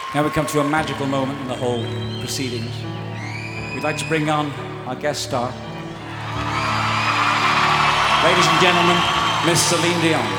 Now we come to a magical moment in the whole proceedings. We'd like to bring on our guest star. Ladies and gentlemen, Miss Celine Dion.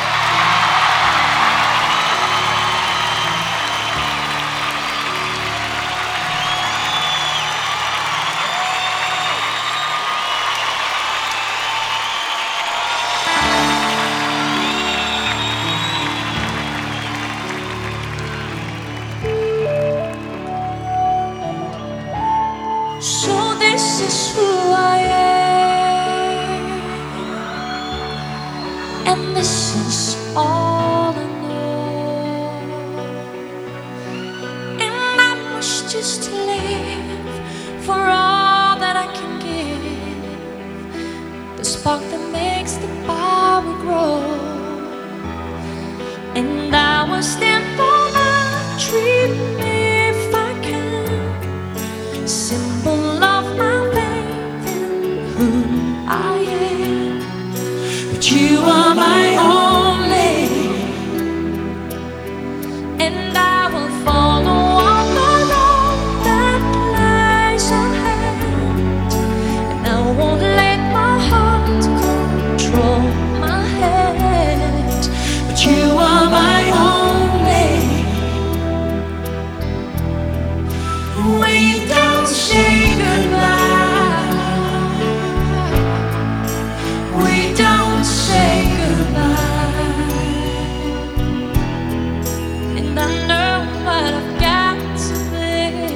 So this is who I am, and this is all I know, and I must just live for all that I can give, the spark that makes the power grow, and I will stand for my dream if I can. Symbol of my faith in who I am, but you are my only, and I will follow on the road that lies ahead, and I won't let my heart control my head, but you are my only. We don't say goodbye. We don't say goodbye. And I know what I've got to be.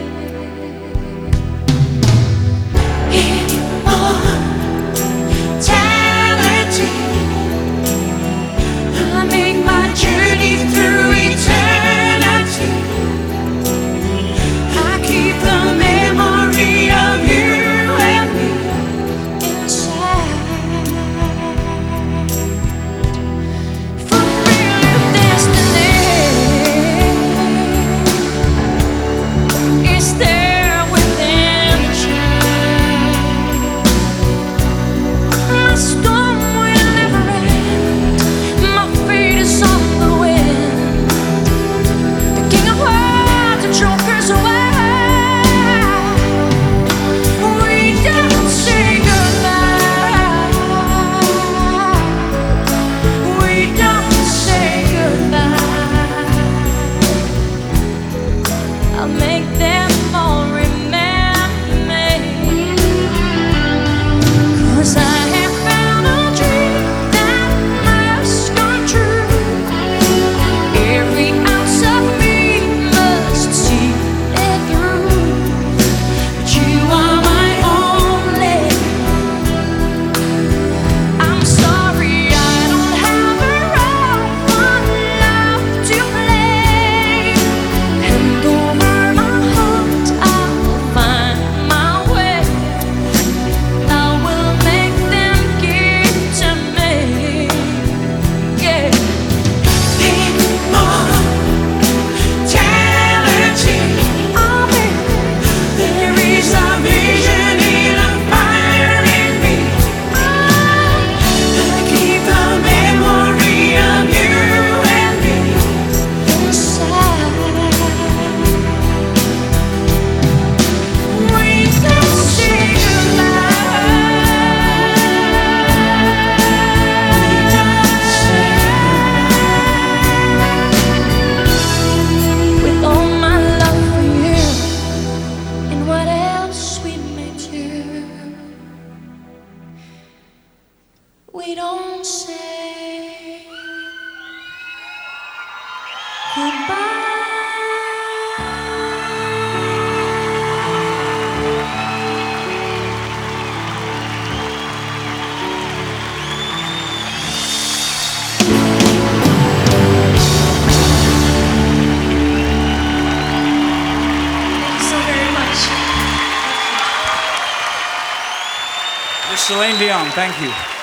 Immortality. I make my journey through eternity. I keep the memory of you and me inside. Fulfill your destiny is there within you. My storm will never end. My feet is on the wind. The king of hearts, the joker's away. I'll make them all remember me, 'cause I have found a dream that must come true. Every ounce of me must see it through, but you are my only. I'm sorry I don't have a role for love to play, and over my heart I'll find my way. I will make them give to me. Yeah. Immortality. Oh, baby. There is a vision in a fire in me. I keep the memory of you and me inside. We don't say goodbye. We don't say goodbye. With all my love for you and what else we may do, we don't say goodbye. Thank you so very much. Miss Celine Dion, thank you.